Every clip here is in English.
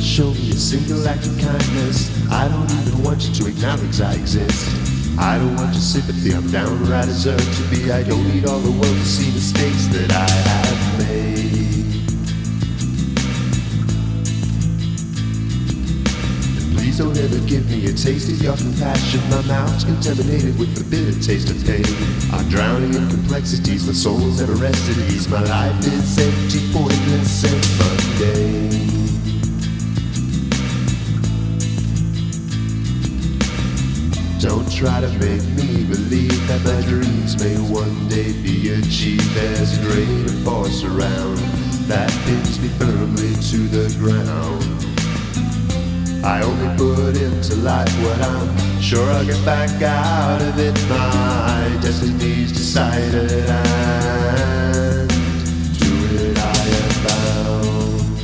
show me a single act of kindness. I don't even want you to acknowledge I exist. I don't want your sympathy, I'm downright deserve to be. I don't need all the world to see mistakes that I have made. And please don't ever give me a taste of your compassion. My mouth's contaminated with the bitter taste of pain. I'm drowning in complexities, my soul's never rested at ease. My life is empty, pointless, and mundane. Don't try to make me believe that my dreams may one day be achieved. There's a greater force around that pins me firmly to the ground. I only put into life what I'm sure I'll get back out of it. My destiny's decided, and to it I am bound.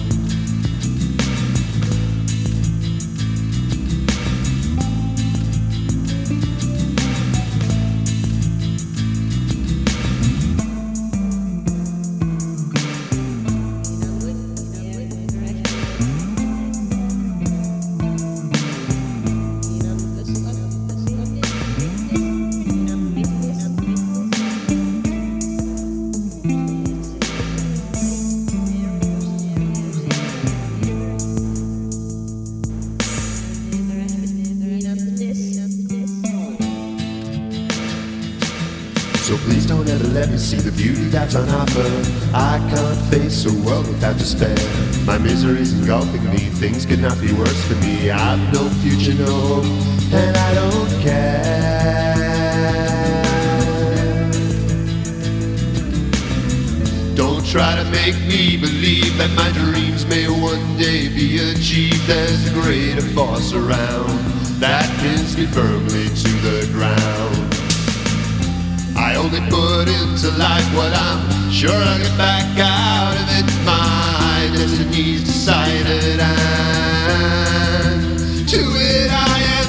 So please don't ever let me see the beauty that's on offer. I can't face a world without despair. My misery's engulfing me, things could not be worse for me. I've no future, no hope, and I don't care. Don't try to make me believe that my dreams may one day be achieved. There's a greater force around that pins me firmly to the ground. I only put into life what I'm sure I'll get back out of it. My destiny's decided, and to it I am.